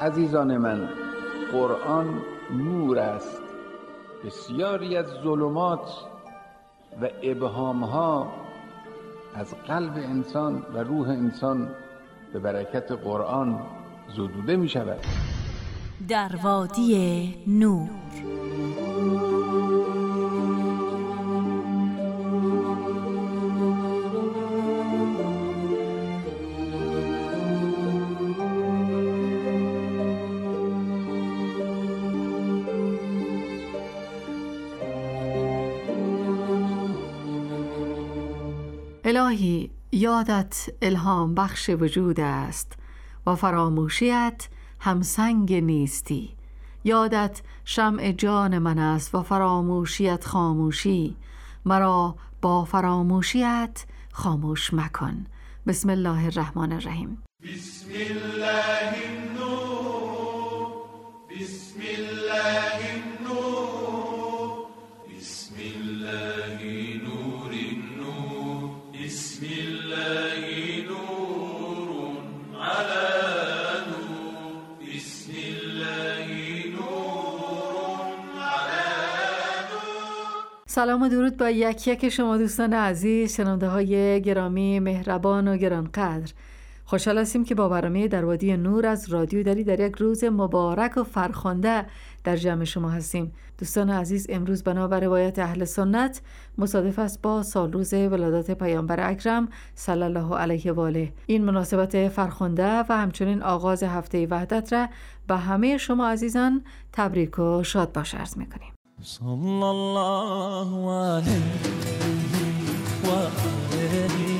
عزیزان من، قرآن نور است. بسیاری از ظلمات و ابهامها از قلب انسان و روح انسان به برکت قرآن زدوده می شود. در وادی نور. الهی، یادت الهام بخش وجود است و فراموشیت همسنگ نیستی. یادت شمع جان من است و فراموشیت خاموشی. مرا با فراموشیت خاموش مکن. بسم الله الرحمن الرحیم. بسم الله النور، بسم الله النور، بسم الله نور النور، بسم الله نور على نور، بسم الله نور على نور. سلام و درود با یک یک شما دوستان عزیز، شنونده های گرامی مهربان و گرانقدر. خوشحال هستیم که با برنامه در وادی نور از رادیو دری در یک روز مبارک و فرخنده در جمع شما هستیم. دوستان عزیز، امروز بنابر روایت اهل سنت مصادف است با سالروز ولادت پیامبر اکرم صلی الله علیه و آله. این مناسبت فرخنده و همچنین آغاز هفته وحدت را به همه شما عزیزان تبریک و شاد باش عرض می‌کنیم. صلی الله علیه و آله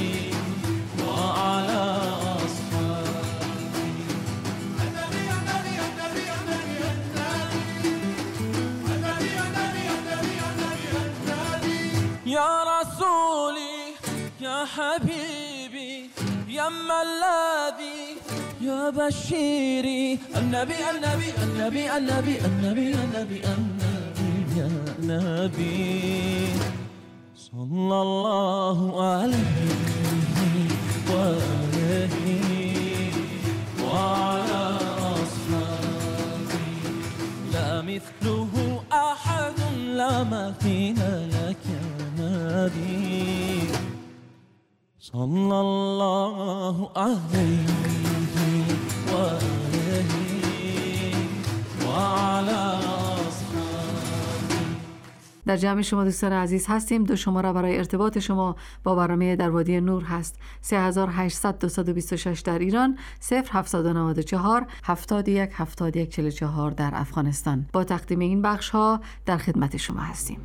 يا رسولي يا حبيبي يا الذي يا بشيري النبي النبي النبي النبي النبي النبي النبي يا نبي صلى الله عليه وآله وعلى أصحابه لا مثله أحد لا مثيل لك نبي صلى الله عليه وآله وعلى أصحابه. در جمع شما دوستان عزیز هستیم. دو شماره برای ارتباط شما با برنامه در وادی نور هست: 3800 226 در ایران، 0794 71 71 44 در افغانستان. با تقدیم این بخش ها در خدمت شما هستیم.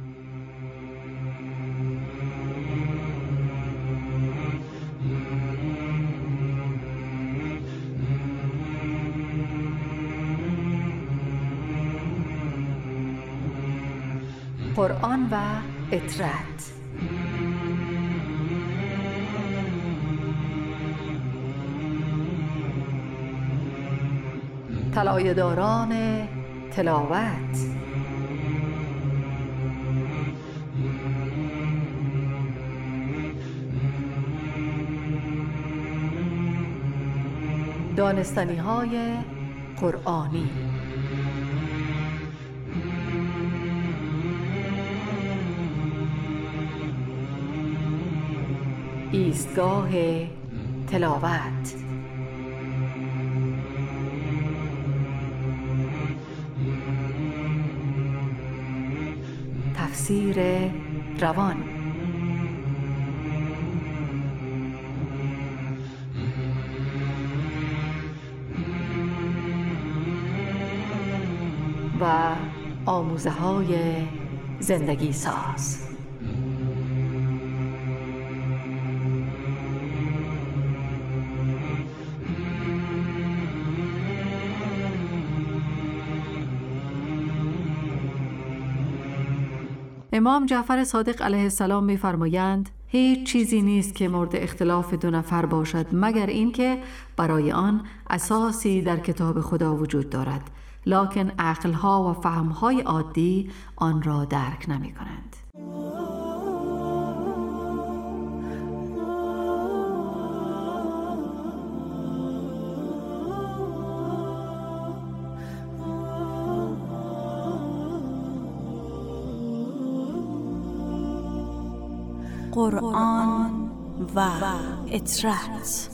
قرآن و اطرت. طلایه‌داران تلاوت. دانستنی‌های قرآنی. ایستگاه تلاوت. تفسیر روان. و آموزه‌های زندگی ساز. امام جعفر صادق علیه السلام می‌فرمایند: هیچ چیزی نیست که مورد اختلاف دو نفر باشد مگر اینکه برای آن اساسی در کتاب خدا وجود دارد، لکن عقل‌ها و فهم‌های عادی آن را درک نمی‌کنند. قرآن و اطرت.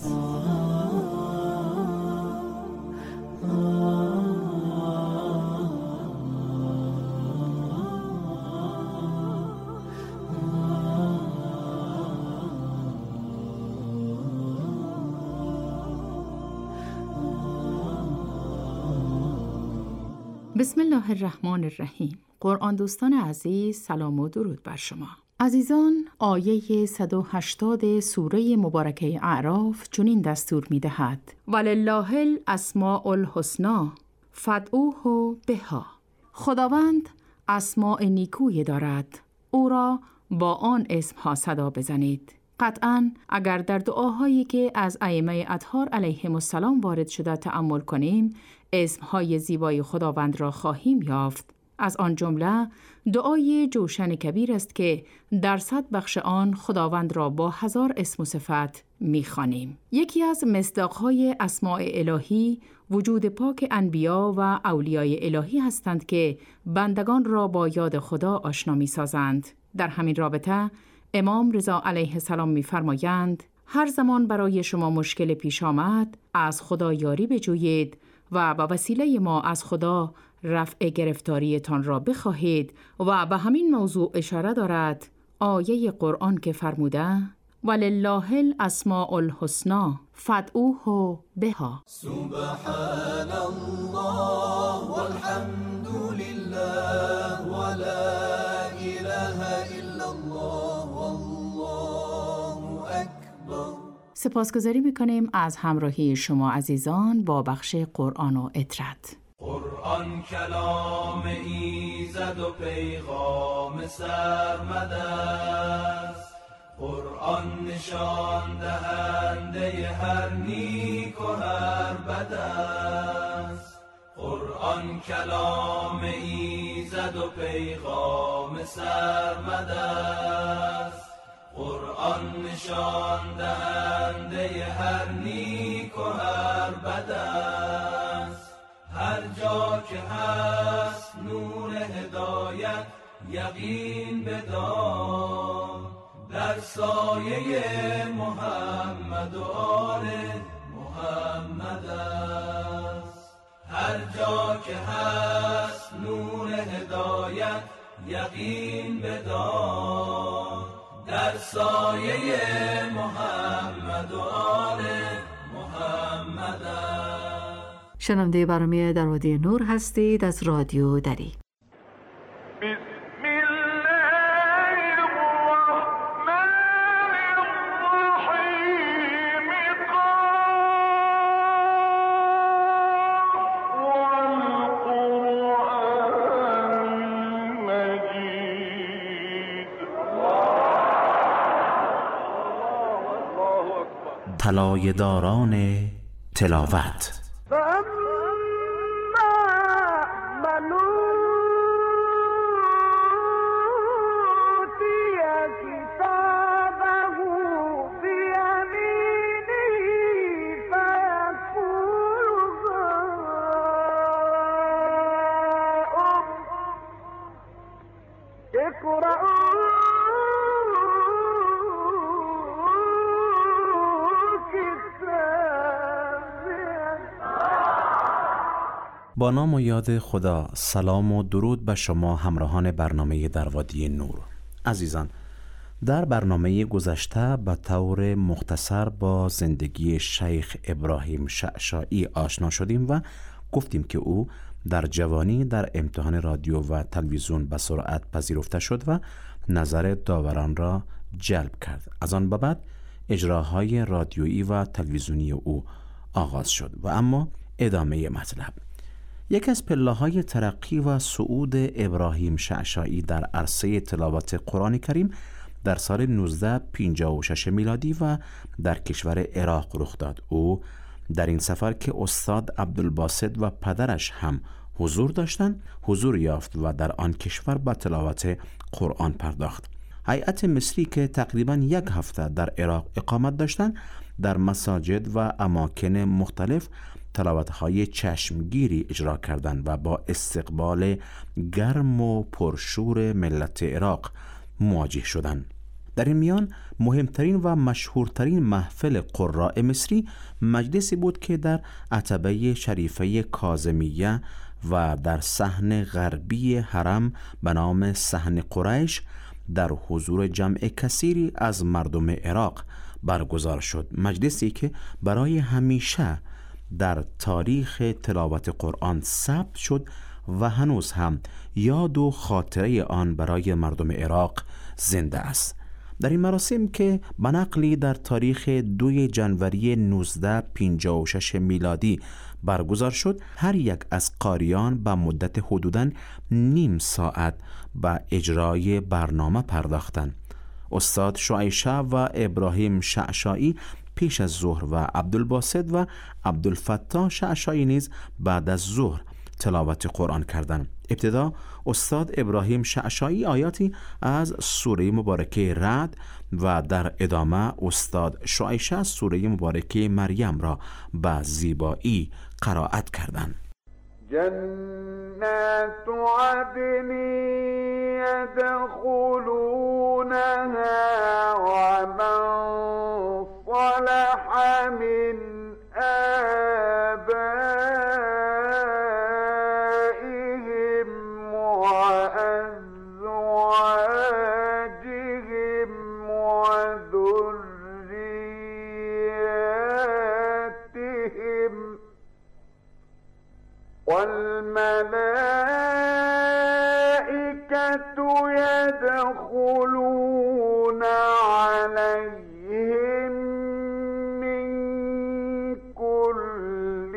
بسم الله الرحمن الرحیم. قرآن دوستان عزیز، سلام و درود بر شما. عزیزان، آیه 180 سوره مبارکه اعراف چنین دستور می دهد: ولله الاسماء الحسنی فادعوه بها. خداوند اسماء نیکویی دارد، او را با آن اسمها صدا بزنید. قطعاً اگر در دعاهایی که از ائمه اطهار علیهم السلام وارد شده تأمل کنیم، اسمهای زیبای خداوند را خواهیم یافت. از آن جمله دعای جوشن کبیر است که در 100 بخش آن خداوند را با 1000 اسم و صفت می‌خوانیم. یکی از مصداق‌های اسماء الهی وجود پاک انبیا و اولیای الهی هستند که بندگان را با یاد خدا آشنا می‌سازند. در همین رابطه امام رضا علیه السلام می‌فرمایند: هر زمان برای شما مشکل پیش آمد، از خدا یاری بجویید و به وسیله ما از خدا رفع گرفتاریتان را بخواهید. و به همین موضوع اشاره دارد آیه قرآن که فرموده: ولله الاسماء الحسنی فادعوه بها. سبحان الله والحمد لله ولا اله الا الله والله اکبر. سپاسگزاری می‌کنیم از همراهی شما عزیزان با بخش قرآن و اطرت. قرآن کلام ایزد و پیغام سرمد است، قرآن نشان دهنده هر نیک و هر بد است. قرآن کلام ایزد و پیغام سرمد است، قرآن نشان دهنده هر نیک و هر بد است. هر جا که هست نور هدایت یقین بدار، در سایه محمد و آل محمد است. هر جا که هست نور هدایت یقین بدار، در سایه محمد و آل محمد است. شنونده برنامه در وادی نور هستید از رادیو دری. طلایه داران تلاوت. با نام و یاد خدا، سلام و درود به شما همراهان برنامه در وادی نور. عزیزان، در برنامه گذشته به طور مختصر با زندگی شیخ ابراهیم شعشاعی آشنا شدیم و گفتیم که او در جوانی در امتحان رادیو و تلویزیون به سرعت پذیرفته شد و نظر داوران را جلب کرد. از آن به بعد اجراهای رادیویی و تلویزیونی او آغاز شد. و اما ادامه مطلب، یک از پله‌های ترقی و صعود ابراهیم شعشاعی در عرصه تلاوت قرآن کریم در سال 1956 میلادی و در کشور عراق رخ داد. او در این سفر که استاد عبدالباسط و پدرش هم حضور داشتند، حضور یافت و در آن کشور به تلاوت قرآن پرداخت. هیئت مصری که تقریباً 1 هفته در عراق اقامت داشتند، در مساجد و اماکن مختلف تلاوت‌های چشمگیری اجرا کردند و با استقبال گرم و پرشور ملت عراق مواجه شدند. در این میان مهمترین و مشهورترین محفل قراء مصری مجلسی بود که در عتبه شریفه کاظمیه و در صحن غربی حرم به نام صحن قریش در حضور جمع کثیری از مردم عراق برگزار شد. مجلسی که برای همیشه در تاریخ تلاوت قرآن ثبت شد و هنوز هم یاد و خاطره آن برای مردم عراق زنده است. در این مراسم که به نقلی در تاریخ 2 جنوری 1956 میلادی برگزار شد، هر یک از قاریان به مدت حدوداً نیم ساعت به اجرای برنامه پرداختند. استاد شعیشه و ابراهیم شعشایی پیش از ظهر و عبدالباسط و عبدالفتاح شعشایی نیز بعد از ظهر تلاوت قرآن کردند. ابتدا استاد ابراهیم شعشایی آیاتی از سوره مبارکه رعد و در ادامه استاد شعیشه سوره مبارکه مریم را به زیبایی قرائت کردند. جنات عدن يدخلونها ومن صلح من آبائهم وأزواجهم وذرياتهم والملائكة يدخلون عليهم من كل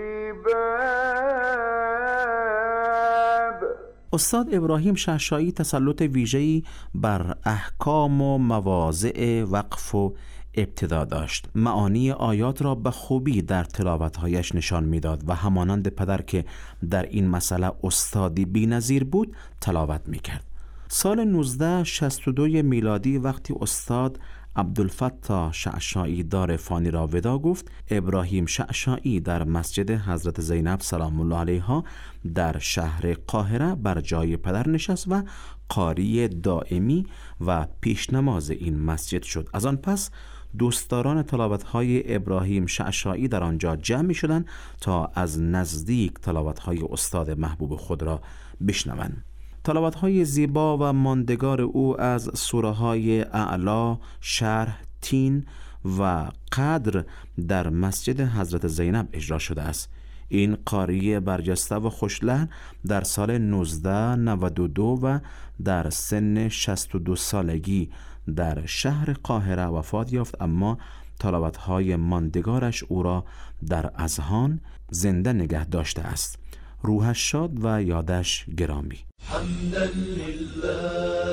باب. استاد ابراهیم شعشایی تسلط ویژه‌ای بر احکام و مواضع وقف و ابتدا داشت. معانی آیات را به خوبی در تلاوت‌هایش نشان می‌داد و همانند پدر که در این مسئله استادی بی‌نظیر بود تلاوت می‌کرد. سال 1962 میلادی وقتی استاد عبدالفتاح شعشایی دار فانی را ودا گفت، ابراهیم شعشایی در مسجد حضرت زینب سلام الله علیها در شهر قاهره بر جای پدر نشست و قاری دائمی و پیشنماز این مسجد شد. از آن پس دوستداران تلاوت‌های ابراهیم شعشایی در آنجا جمع می‌شدند تا از نزدیک تلاوت‌های استاد محبوب خود را بشنوند. تلاوت‌های زیبا و ماندگار او از سوره‌های اعلا، شرح، تین و قدر در مسجد حضرت زینب اجرا شده است. این قاری برجسته و خوشلحن در سال 1992 و در سن 62 سالگی در شهر قاهره وفات یافت، اما تلاوت‌های ماندگارش او را در اذهان زنده نگه داشته است. روحش شاد و یادش گرامی. حمدا لله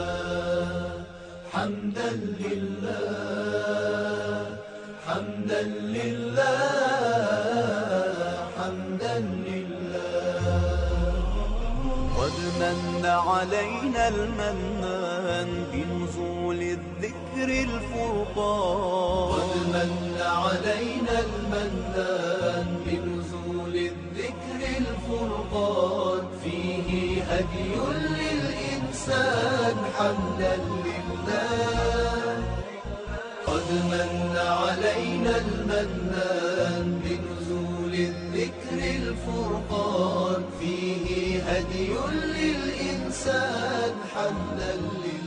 حمدا لله حمدا لله حمدا لله قد من علينا المنان بنزول الذكر الفرقان قد من علينا المنان بنزول الذكر الفرقان فيه هدي للإنسان حمدا لله قد من علينا المنان بنزول الذكر الفرقان فيه هدي للإنسان حمدا لله.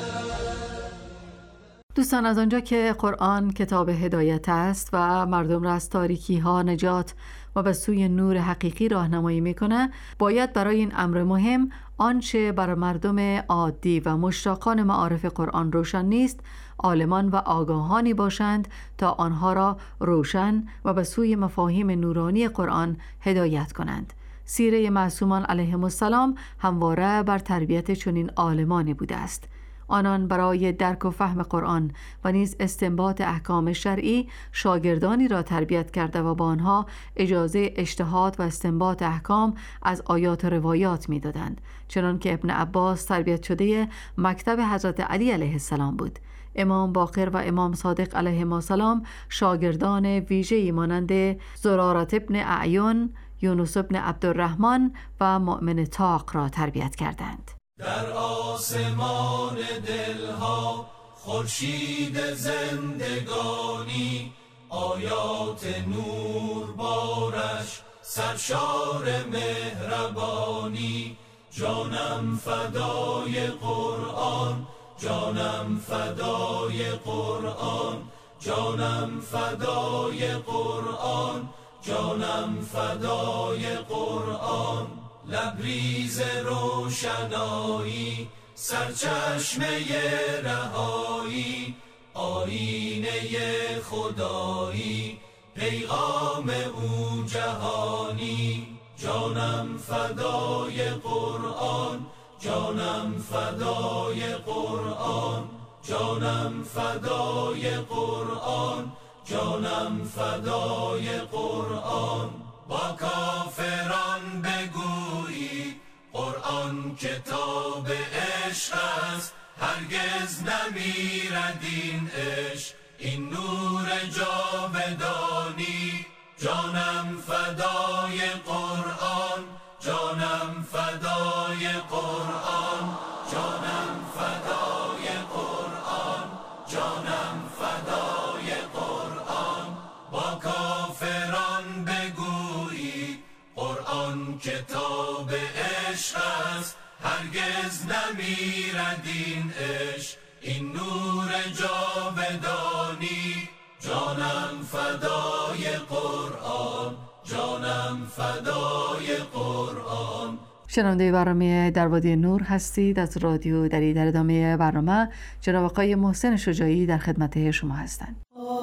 دوستان، از آنجا که قرآن کتاب هدایت است و مردم را از تاریکی ها نجات و به سوی نور حقیقی راهنمایی میکنه، باید برای این امر مهم آنچه بر مردم عادی و مشتاقان معارف قرآن روشن نیست عالمان و آگاهانی باشند تا آنها را روشن و به سوی مفاهیم نورانی قرآن هدایت کنند. سیره معصومان علیهم السلام همواره بر تربیت چنین عالمانی بوده است. آنان برای درک و فهم قرآن و نیز استنباط احکام شرعی شاگردانی را تربیت کرده و با آنها اجازه اجتهاد و استنباط احکام از آیات و روایات می دادند، چنان که ابن عباس تربیت شده مکتب حضرت علی علیه السلام بود. امام باقر و امام صادق علیهم السلام شاگردان ویژه‌ای مانند زرارة ابن اعین، یونس ابن عبدالرحمن و مؤمن طاق را تربیت کردند. در آسمان دلها خورشید زندگانی، آیات نور بارش سرشار مهربانی. جانم فدای قرآن، جانم فدای قرآن، جانم فدای قرآن، جانم فدای قرآن. لبریز روشنایی، سرچشمه رهایی، آینه خدایی، پیغام او جهانی. جانم فدای قرآن، جانم فدای قرآن، جانم فدای قرآن، جانم فدای قرآن. با کافران بگویی قرآن کتاب عشق است، هرگز نمیرد این عشق، این نور جاودانی. جانم فدای قرآن، جانم فدای قرآن، جانم فدای قرآن، جانم فدای قرآن. با کافران بگویی قرآن کتاب عشق است، هرگز نمیرد این عشق، این نور جاودانی. جانم فدای قرآن، جانم فدای قرآن. شنونده برنامه در وادی نور هستید از رادیو دری. در ادامه برنامه جناب آقای محسن شجاعی در خدمت شما هستند.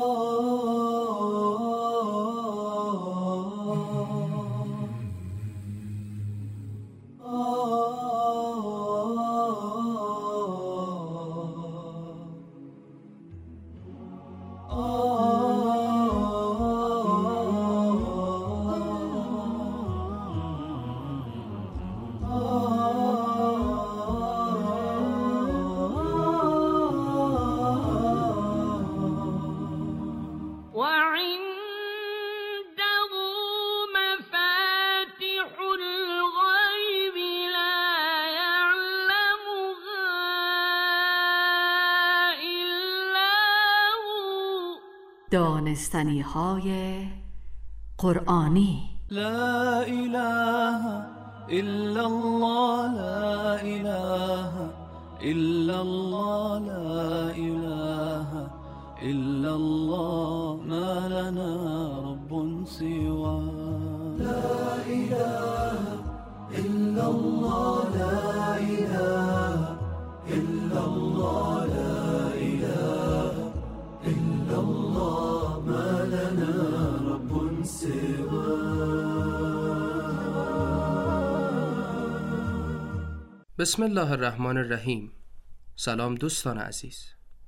دانستنی های قرآنی. لا اله الا الله، لا اله الا الله، لا اله الا الله، ما لنا رب سواه. لا اله الا الله، لا اله الا الله، لا اله الا الله، ما لنا رب سواه. بسم الله الرحمن الرحیم. سلام دوستان عزیز.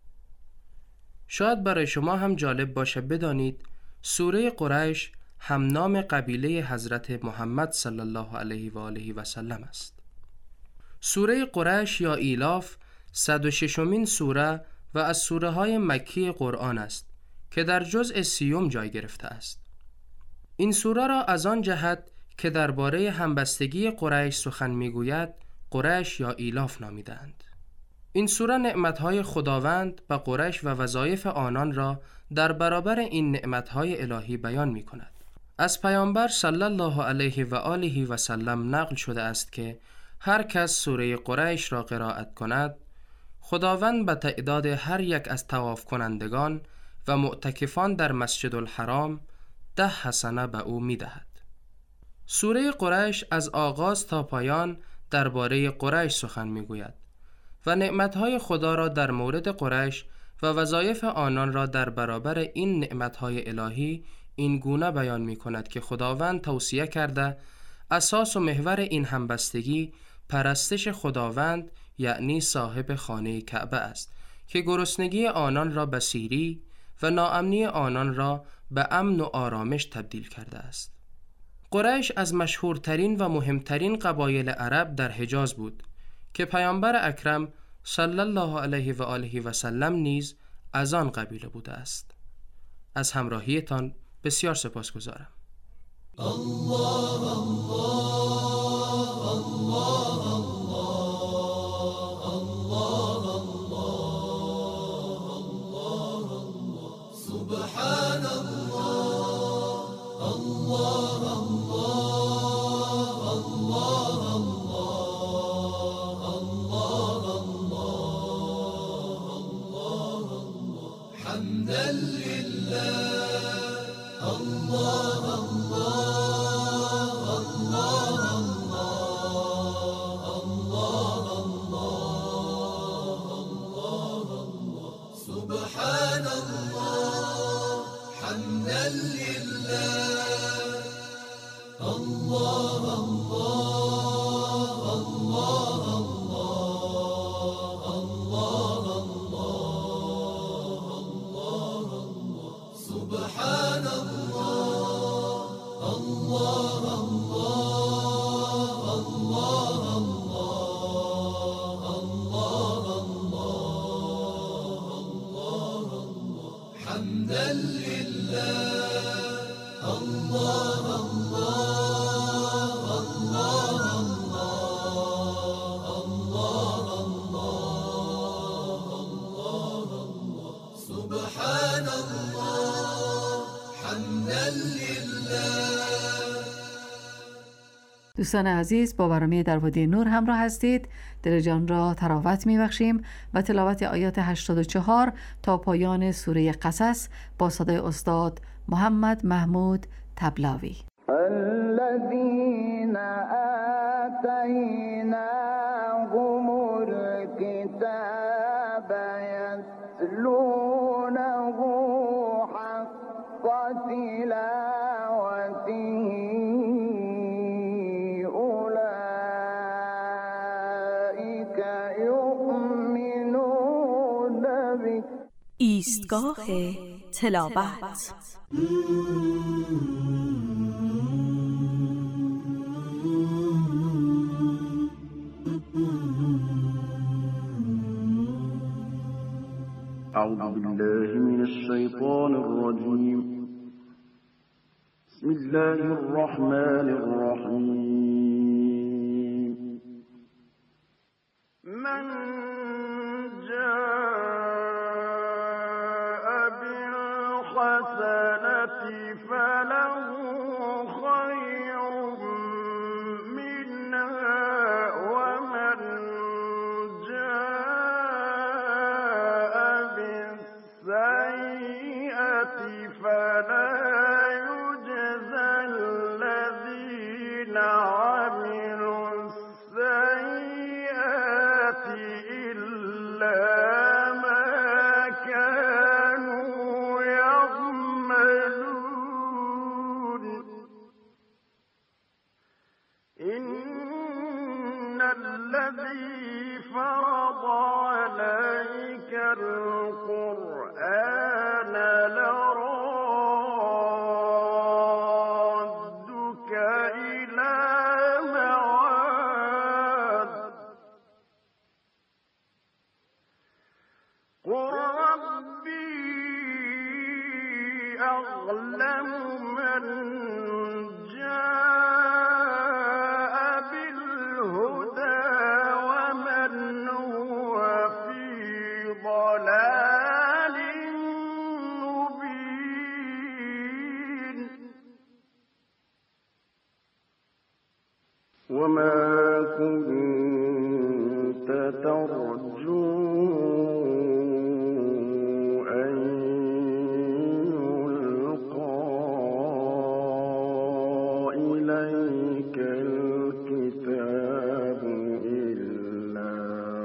شاید برای شما هم جالب باشه بدانید سوره قریش هم نام قبیله حضرت محمد صلی الله علیه و آله و سلم است. سوره قریش یا ایلاف 106مین سوره و از سوره های مکی قرآن است که در جزء 30 جای گرفته است. این سوره را از آن جهت که درباره همبستگی قریش سخن میگوید قریش یا ایلاف نامیدند. این سوره نعمتهای خداوند و قریش و وظایف آنان را در برابر این نعمتهای الهی بیان می کند. از پیامبر صلی الله علیه و آله و سلم نقل شده است که هر کس سوره قریش را قرائت کند خداوند به تعداد هر یک از طواف کنندگان و معتکفان در مسجد الحرام 10 حسنه به او می دهد. سوره قریش از آغاز تا پایان درباره قریش سخن می گوید و نعمتهای خدا را در مورد قریش و وظایف آنان را در برابر این نعمتهای الهی این گونه بیان می کند که خداوند توصیه کرده اساس و محور این همبستگی پرستش خداوند یعنی صاحب خانه کعبه است که گرسنگی آنان را به سیری و ناامنی آنان را به امن و آرامش تبدیل کرده است. قریش از مشهورترین و مهمترین قبایل عرب در حجاز بود که پیامبر اکرم صلی الله علیه و آله و سلم نیز از آن قبیله بوده است. از همراهیتان بسیار سپاسگزارم. الله الله الله الله الله سبحان الله الله الله الله الله الله الله حمدا لله الله الله الله الله الله سبحان الله حمدا لله الله الله الله الله الله سبحان الله الله الله الله الله حمدا لله الله الله الله الله سبحان الله حمدا لله. دوستان عزیز، با برنامه در وادی نور همراه هستید. دل جان را تراوت می‌بخشیم و تلاوت آیات 84 تا پایان سوره قصص با صدای استاد محمد محمود طبلاوی. الذين آتيناهم الكتاب يتلونه حق تلاوته أولئك يؤمنون به. ایستگاه تلاوت. أعوذ بالله من الشيطان الرجيم. بسم الله الرحمن الرحيم. من جاء بالحسنة فله خير منها ومن جاء بالسيئة فلا يجزى الذين عملوا السيئات إلا ما كانوا يعملون. إن الذي فرض عليك القرآن لرادك إلى معاد. قل ربي أعلم من جاء بالهدى ومن هو في ضلال مبين. وما كنت ترجو أن يلقى إليك الكتاب إلا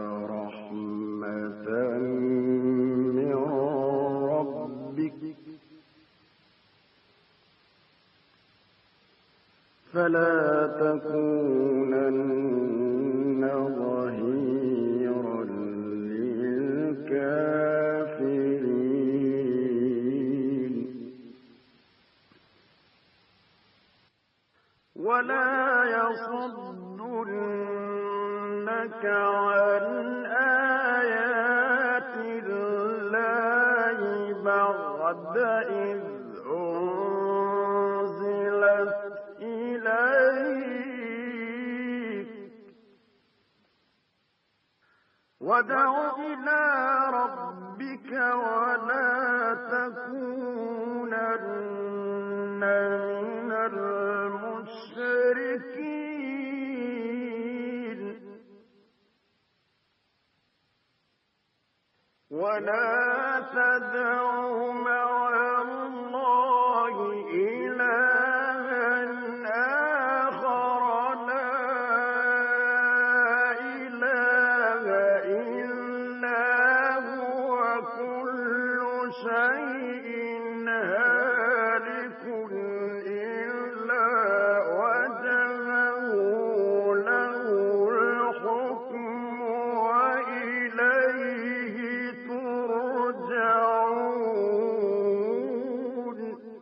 رحمة من ربك فلا تكونن ظهيرا للكافرين. ولا يصدنك عن آيات الله بعد إذ أنزلت إليك. وادع إلى ربك ولا تكون المشركين ولا تدعوا مع الله إلها آخر لا إله إلا هو كل شيء هالك إلا وجهه له الحكم وإليه ترجعون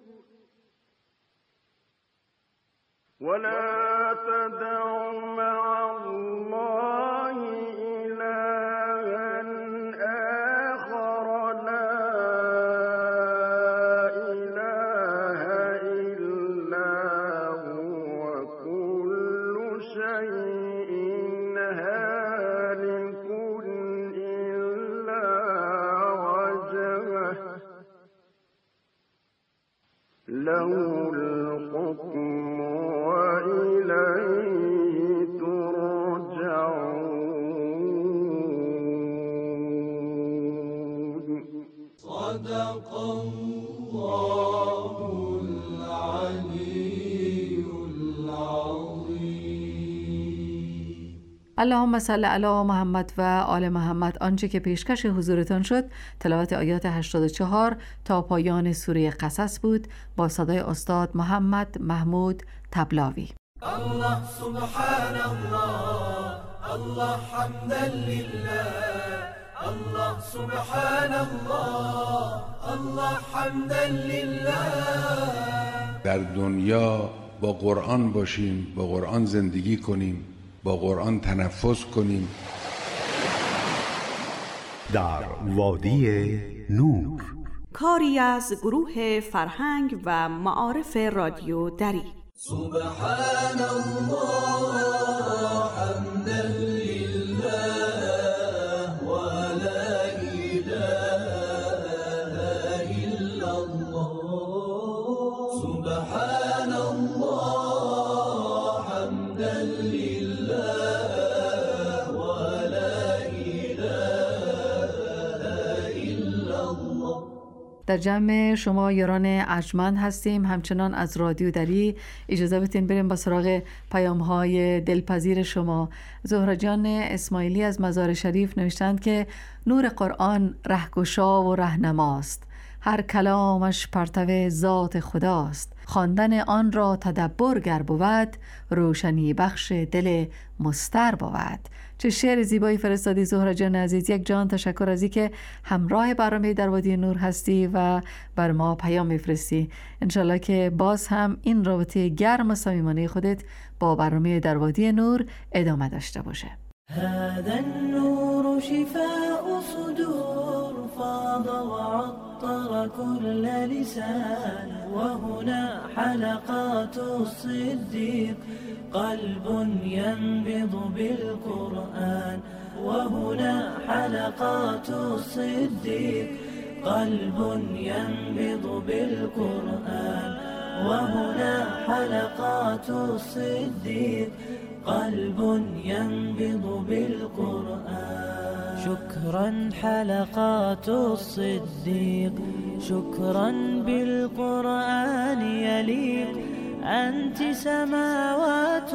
ولا تدعوا مع الله إلها آخر لا إله إلا هو كل شيء هالك إلا وجهه له الحكم وإليه ترجعون صدق الله العلي العظيم. اللهم صل علی محمد و آل محمد. آنچه که پیشکش حضورتان شد تلاوت آیات 84 تا پایان سوره قصص بود با صدای استاد محمد محمود طبلاوی. الله سبحان الله الله حمدا لله الله سبحان الله الله حمدا لله. در دنیا با قرآن باشیم، با قرآن زندگی کنیم، با قرآن تنفس کنیم. در وادی نور، کاری از گروه فرهنگ و معارف رادیو دری. سبحان الله حمدا لله ولا إله إلا الله. سبحان الله حمدا لله ولا إله إلا الله. در جمع شما یاران ارجمند هستیم. همچنان از رادیو دری اجازه بدین بریم با سراغ پیام‌های دلپذیر شما. زهرا جان اسماعیلی از مزار شریف نوشتند که نور قرآن رهگشا و رهنماست، هر کلامش پرتو ذات خداست، خواندن آن را تدبر گر بود، روشنی بخش دل مستر بود. چه شعر زیبایی فرستادی زهرا جان عزیز. یک جان تشکر از اینکه همراه برنامه در وادی نور هستی و بر ما پیام میفرستی. انشالله که باز هم این رابطه گرم و صمیمانه خودت با برنامه در وادی نور ادامه داشته باشه. هذا النور شفاء صدور فاض وعطر كل لسان وهنا حلقات الصديق قلب ينبض بالقرآن وهنا حلقات الصديق قلب ينبض بالقرآن وهنا حلقات الصديق قلب ينبض بالقرآن. شكرا حلقات الصديق شكرا بالقرآن يليق أنت سماوات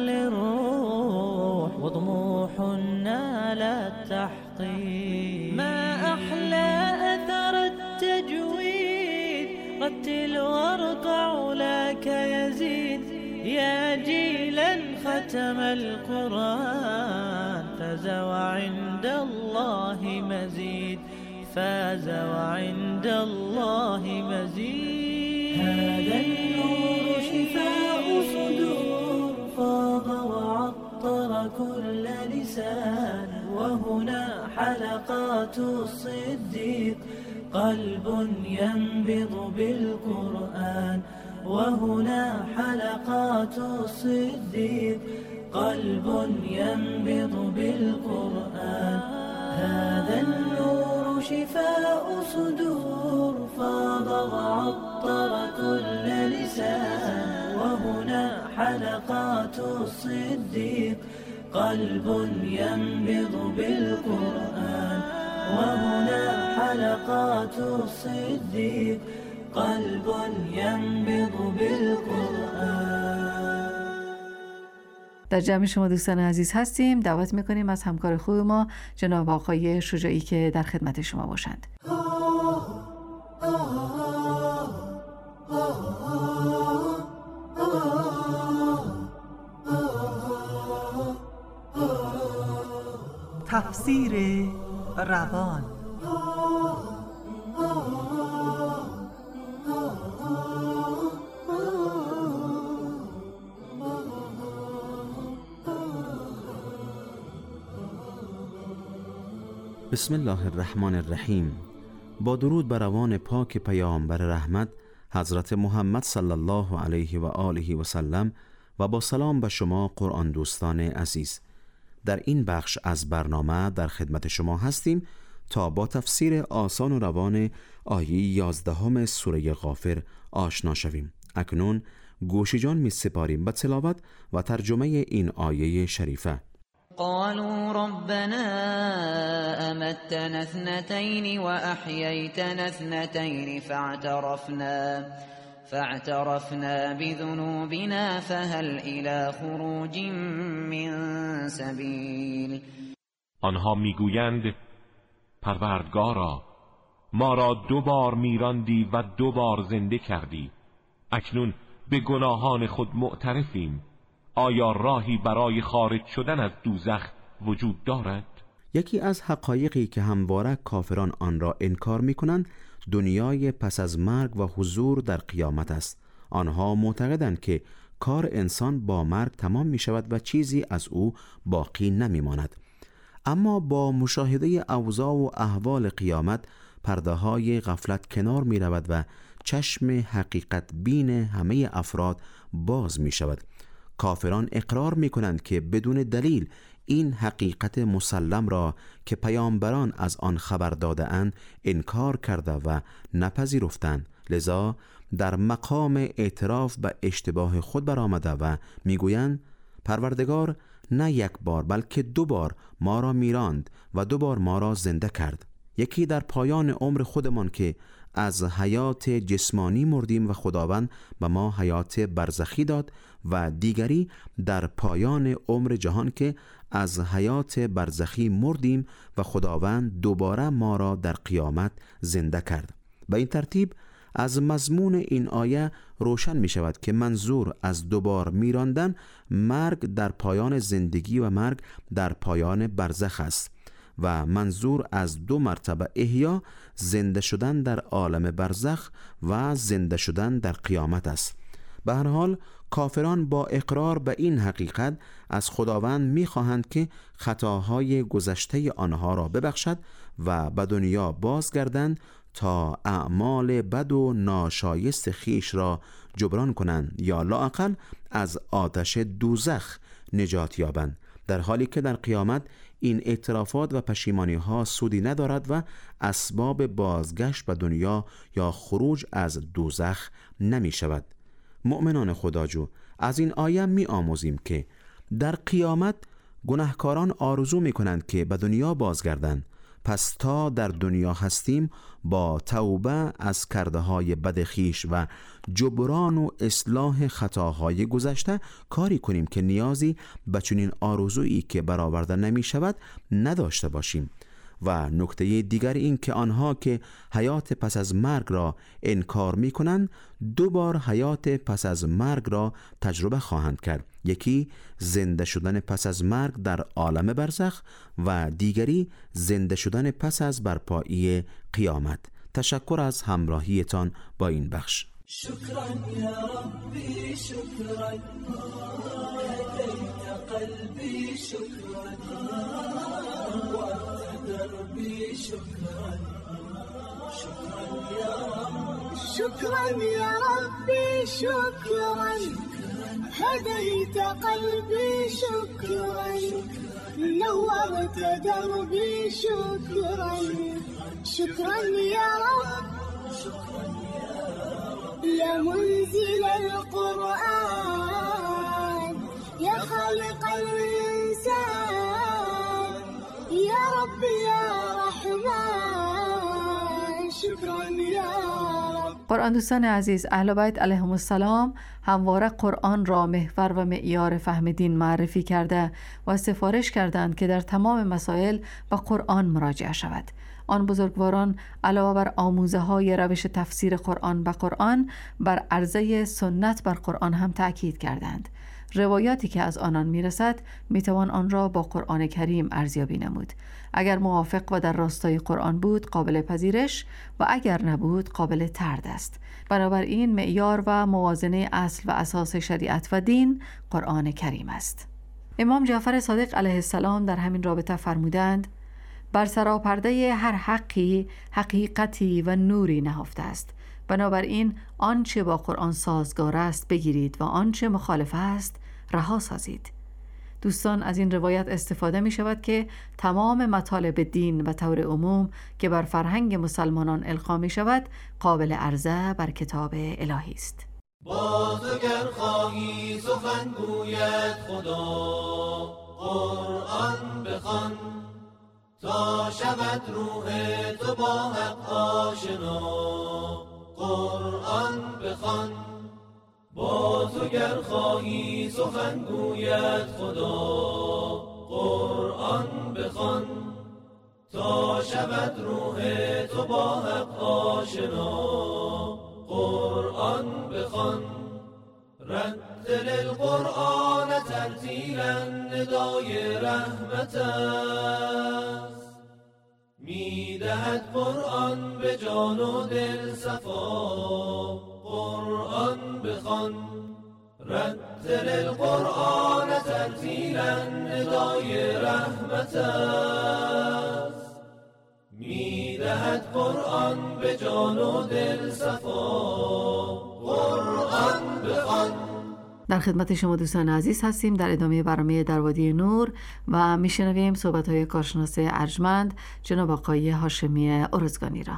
للروح وطموح نال التحقيق. ما أحلى أثر التجويد رتل وارقع لك يزيد يا جيلا ختم القرآن فاز وعند الله مزيد فاز وعند الله مزيد. هذا النور شفاء صدور فاض وعطر كل لسان وهنا حلقات الصديق قلب ينبض بالقرآن وهنا حلقات الصديق قلب ينبض بالقرآن. هذا النور شفاء صدور فاض وعطر كل لسان وهنا حلقات الصديق قلب ينبض بالقرآن وهنا حلقات الصديق قلب ينبض بالقرآن. در جمع شما دوستان عزیز هستیم. دعوت میکنیم از همکار خوب ما جناب آقای شجاعی که در خدمت شما باشند. تفسیر روان. بسم الله الرحمن الرحیم. با درود بر روان پاک پیامبر رحمت حضرت محمد صلی الله علیه و آله و سلم و با سلام به شما قرآن دوستان عزیز. در این بخش از برنامه در خدمت شما هستیم تا با تفسیر آسان و روان آیه 11 سوره غافر آشنا شویم. اکنون گوش جان می سپاریم به تلاوت و ترجمه این آیه شریفه. قالوا ربنا أمتنا اثنتين وأحييتنا اثنتين فاعترفنا بذنوبنا فهل إلى خروج من سبيل. آنها میگویند پروردگارا ما را 2 بار میراندی و 2 بار زنده کردی، اکنون به گناهان خود معترفیم، آیا راهی برای خارج شدن از دوزخ وجود دارد؟ یکی از حقایقی که همواره کافران آن را انکار می‌کنند دنیای پس از مرگ و حضور در قیامت است. آنها معتقدند که کار انسان با مرگ تمام می‌شود و چیزی از او باقی نمی‌ماند. اما با مشاهده اوضاع و احوال قیامت پرده‌های غفلت کنار می‌رود و چشم حقیقت بین همه افراد باز می‌شود. کافران اقرار می‌کنند که بدون دلیل این حقیقت مسلم را که پیامبران از آن خبر داده‌اند انکار کرده و نپذیرفتند. لذا در مقام اعتراف به اشتباه خود برآمده و میگویند پروردگار نه 1 بار بلکه 2 بار ما را میراند و 2 بار ما را زنده کرد. یکی در پایان عمر خودمان که از حیات جسمانی مردیم و خداوند به ما حیات برزخی داد و دیگری در پایان عمر جهان که از حیات برزخی مردیم و خداوند دوباره ما را در قیامت زنده کرد. به این ترتیب از مضمون این آیه روشن می شود که منظور از 2 بار میراندن مرگ در پایان زندگی و مرگ در پایان برزخ است و منظور از 2 مرتبه احیا زنده شدن در عالم برزخ و زنده شدن در قیامت است. به هر حال کافران با اقرار به این حقیقت از خداوند می‌خواهند که خطاهای گذشته آنها را ببخشد و به دنیا بازگردند تا اعمال بد و ناشایست خیش را جبران کنند یا لااقل از آتش دوزخ نجات یابند، در حالی که در قیامت این اعترافات و پشیمانی ها سودی ندارد و اسباب بازگشت به دنیا یا خروج از دوزخ نمی شود. مؤمنان خداجو، از این آیه می آموزیم که در قیامت گناهکاران آرزو می کنند که به دنیا بازگردند. پس تا در دنیا هستیم با توبه از کرده‌های بد خویش و جبران و اصلاح خطاهای گذشته کاری کنیم که نیازی به چنین آرزویی که برآورده نمی شود نداشته باشیم. و نکته دیگر این که آنها که حیات پس از مرگ را انکار می کنند 2 بار حیات پس از مرگ را تجربه خواهند کرد. یکی زنده شدن پس از مرگ در عالم برزخ و دیگری زنده شدن پس از برپایی قیامت. تشکر از همراهیتان با این بخش. شکرا یا ربی شکرا هدیت قلبی شکرا دربي شكرا شكرا يا ربي شكرا هديت قلبي شكرا نورت دربي شكرا شكرا يا رب يا منزل القرآن يا خالق الإنسان يا رب يا رحمن شكرا يا رب. قرآن دوستان عزیز، اهل بیت علیهم السلام همواره قرآن را محور و معیار فهم دین معرفی کرده و سفارش کردند که در تمام مسائل به قرآن مراجعه شود. آن بزرگواران علاوه بر آموزه های روش تفسیر قرآن به قرآن، بر عرضه سنت بر قرآن هم تأکید کردند. روایاتی که از آنان میرسد میتوان آن را با قرآن کریم ارزیابی نمود. اگر موافق و در راستای قرآن بود قابل پذیرش و اگر نبود قابل طرد است. بنابراین معیار و موازنه اصل و اساس شریعت و دین قرآن کریم است. امام جعفر صادق علیه السلام در همین رابطه فرمودند: بر سراپرده هر حقی حقیقتی و نوری نهفته است. بنابراین آنچه با قرآن سازگار است بگیرید و آنچه مخالف است رها سازید. دوستان، از این روایت استفاده می شود که تمام مطالب دین به طور عموم که بر فرهنگ مسلمانان القا می شود قابل عرضه بر کتاب الهی است. باز اگر خواهی سخن گوید خدا، قرآن بخوان تا شود روح تو با حق آشنا. قرآن بخوان باز اگر خواهی سخن گوید خدا. قرآن بخوان تا شود روح تو با حق آشنا. قرآن بخوان رتل القرآن ترتیلا ندای رحمت است. میدهد قرآن به جان و دل صفا. قرآن بخوان رتل القرآن ترتیلا ندای رحمت است. میدهد قرآن به جان و دل صفا. قرآن بخوان. در خدمت شما دوستان عزیز هستیم در ادامه برنامه در وادی نور و میشنویم صحبت‌های کارشناس ارجمند جناب آقای هاشمی ارزگانی را.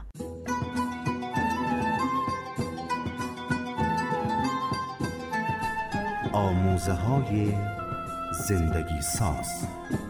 آموزه‌های زندگی ساز.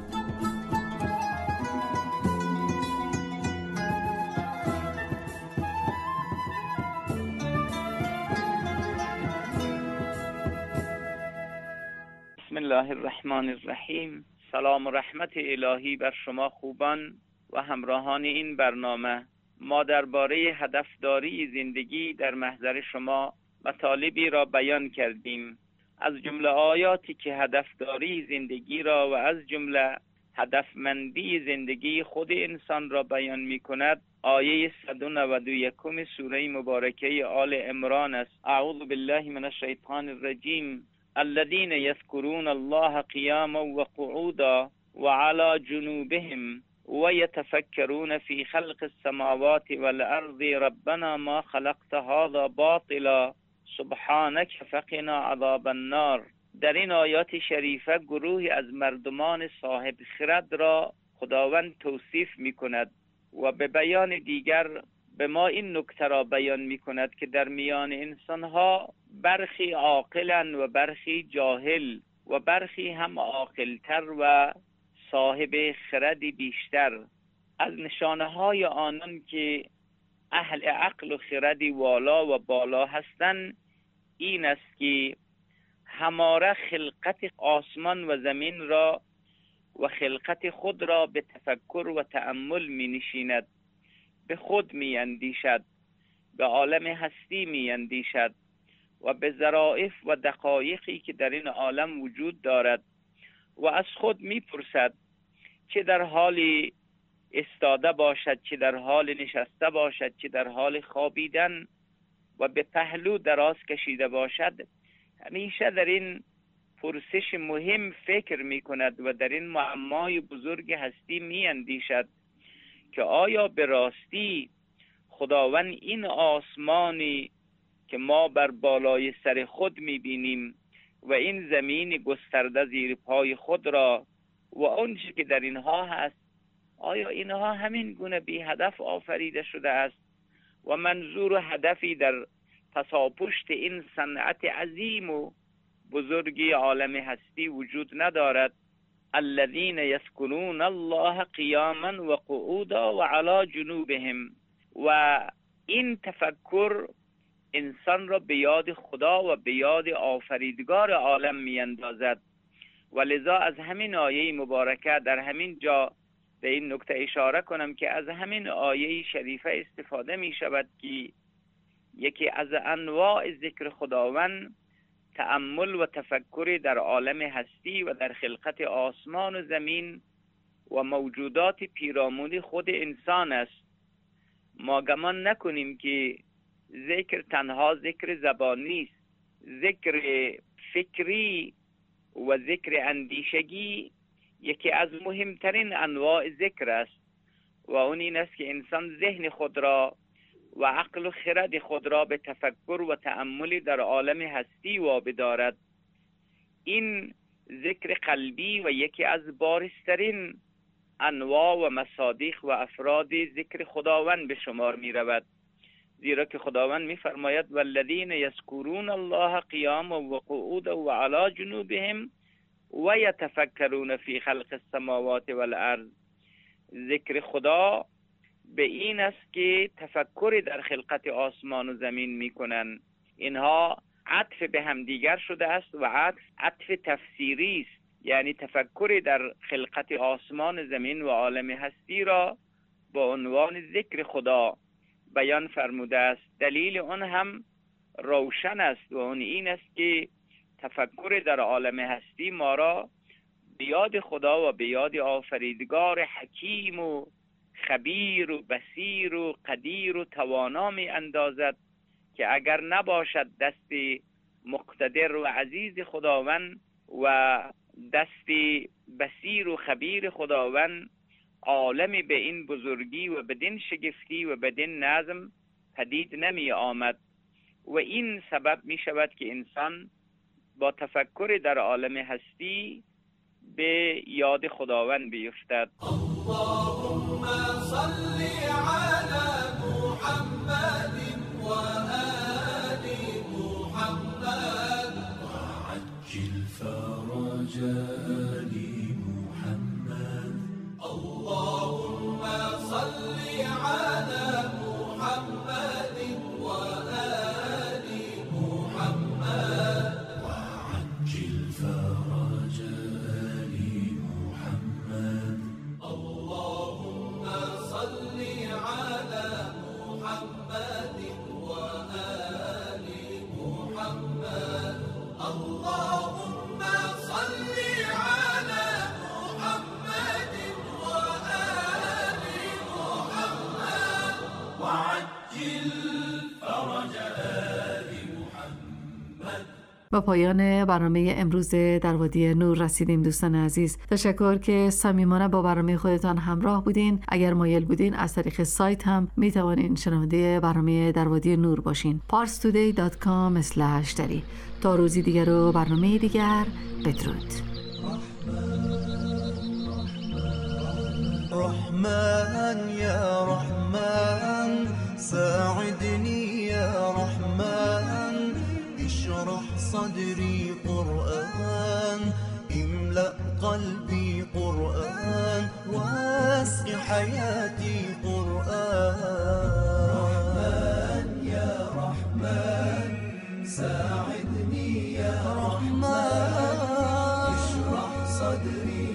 بسم الله الرحمن الرحیم. سلام و رحمت الهی بر شما خوبان و همراهان این برنامه. ما درباره هدفداری زندگی در محضر شما مطالبی را بیان کردیم. از جمله آیاتی که هدفداری زندگی را و از جمله هدفمندی زندگی خود انسان را بیان می کند آیه 191 سوره مبارکه آل عمران است. اعوذ بالله من الشیطان الرجیم. الذين يذكرون الله قياما وقعودا وعلى جنوبهم ويتفكرون في خلق السماوات والأرض ربنا ما خلقت هذا باطلا سبحانك فقنا عذاب النار. در این آیات شریفه گروهی از مردمان صاحب خرد را خداوند توصیف می کند و به بیان دیگر به ما این نکته را بیان می کند که در میان انسانها برخی عاقلند و برخی جاهل و برخی هم عاقلتر و صاحب خردی بیشتر. از نشانه های آنان که اهل عقل و خردی والا و بالا هستند این است که هماره خلقت آسمان و زمین را و خلقت خود را به تفکر و تأمل می نشیند، به خود می اندیشد، به عالم هستی می اندیشد و به ظرافت و دقایقی که در این عالم وجود دارد و از خود می پرسد چه در حال استاده باشد، چه در حال نشسته باشد، چه در حال خوابیدن و به پهلو دراز کشیده باشد. همیشه در این پرسش مهم فکر می کند و در این معمای بزرگ هستی می اندیشد که آیا به راستی خداوند این آسمانی که ما بر بالای سر خود می بینیم و این زمین گسترده زیر پای خود را و آنچه که در اینها هست، آیا اینها همین گونه بی هدف آفریده شده است و منظور و هدفی در پساپشت این صنعت عظیم و بزرگی عالم هستی وجود ندارد. الذين يذكرون الله قياما وقعودا وعلى جنوبهم. و این تفکر انسان را به یاد خدا و به یاد آفریدگار عالم می اندازد. و لذا از همین آیه مبارکه در همین جا به این نکته اشاره کنم که از همین آیه شریفه استفاده می شود که یکی از انواع ذکر خداوند تأمل و تفکر در عالم هستی و در خلقت آسمان و زمین و موجودات پیرامون خود انسان است. ما گمان نکنیم که ذکر تنها ذکر زبانی است. ذکر فکری و ذکر اندیشگی یکی از مهمترین انواع ذکر است و اون این است که انسان ذهن خود را و عقل و خرد خود را به تفکر و تأمل در عالم هستی وابدارد. این ذکر قلبی و یکی از بارزترین انواع و مصادیق و افراد ذکر خداوند به شمار می رود، زیرا که خداوند می فرماید والذین یذکرون الله قیاما و قعودا و علی جنوبهم و یتفکرون فی خلق السماوات والارض. ذکر خدا به این است که تفکر در خلقت آسمان و زمین می کنند. اینها عطف به همدیگر شده است و عطف تفسیری است، یعنی تفکر در خلقت آسمان و زمین و عالم هستی را با عنوان ذکر خدا بیان فرموده است. دلیل آن هم روشن است و اون این است که تفکر در عالم هستی ما را به یاد خدا و به یاد آفریدگار حکیم و خبیر و بصیر و قدیر و توانا می اندازد که اگر نباشد دست مقتدر و عزیز خداوند و دست بصیر و خبیر خداوند، عالمی به این بزرگی و بدین شگفتی و بدین نظم پدید نمی آمد. و این سبب می شود که انسان با تفکر در عالم هستی به یاد خداوند بیفتد. اللهم صل علی محمد و آل محمد وعجل فرج آل محمد. اللهم صل علی محمد و آل محمد وعجل فرج آل محمد. اللهم صل على محمد وآل محمد. اللهم صل على محمد وآل محمد وعجل فرج آل محمد. با پایان برنامه امروز در وادی نور رسیدیم دوستان عزیز. تشکر که صمیمانه با برنامه خودتان همراه بودین. اگر مایل بودین از طریق سایت هم میتوانین شنونده برنامه در وادی نور باشین. parstoday.com/dari. تا روزی دیگر و برنامه دیگر، بدرود. رحمن یا رحمن ساعدني يا رحمن اشرح صدري قرآن املأ قلبي قرآن واسع حياتي قرآن. رحمن يا رحمن ساعدني يا رحمن اشرح صدري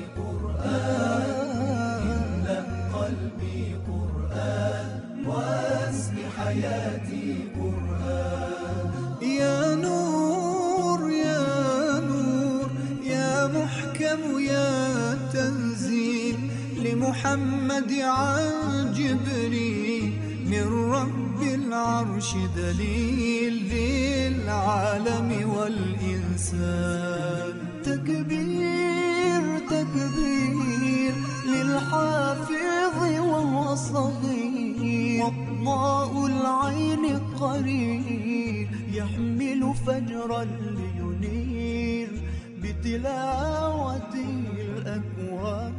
قرآن املأ قلبي قرآن واسع حياتي قرآن. يا نور يا نور يا محكم يا تنزيل لمحمد عن جبريل من رب العرش دليل للعالم والإنسان. تكبير تكبير للحافظ وهو صغير وضاء العين قرير يحمل فجرا لينير بتلاوته الأكوان.